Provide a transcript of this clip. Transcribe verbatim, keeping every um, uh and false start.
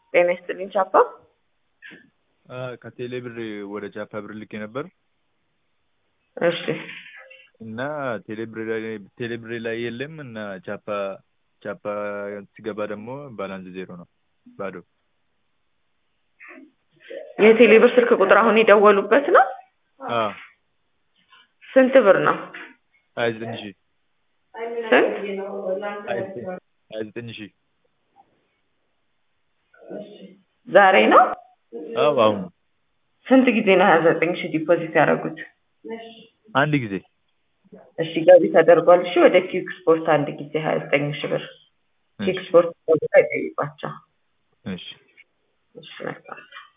ጤና ይስጥልኝ ቻፓ። ከቴሌ ብር ወደ ቻፓ ብር ልኬ ነበር እሺ እና ቴሌ ብር ላይ ቴሌ ብር ላይ የለም እና ቻፓ ቻፓ ሲገባ ደግሞ ባላንስ ዜሮ ነው ባዶ። የቴሌ ብር ስልክ ቁጥር አሁን የደወሉበት ነው? አዎ ስንት ብር ነው? ሃያ ዘጠኝ ሺህ ስንት? ሃያ ዘጠኝ ሺህ ዛሬ ነው? አዎ አሁን። ስንት ጊዜ ነው ሃያ ዘጠኝ ሺህ ዲፖዚት ያደረጉት? አንድ ጊዜ። እሺ ገቢ ተደርጓል። እሺ ወደ ኪክ ስፖርት አንድ ጊዜ ሃያ ዘጠኝ ሺህ ብር ኪክ ስፖርት ላይ ጠይቋቸው። እሺ እሺ መልካም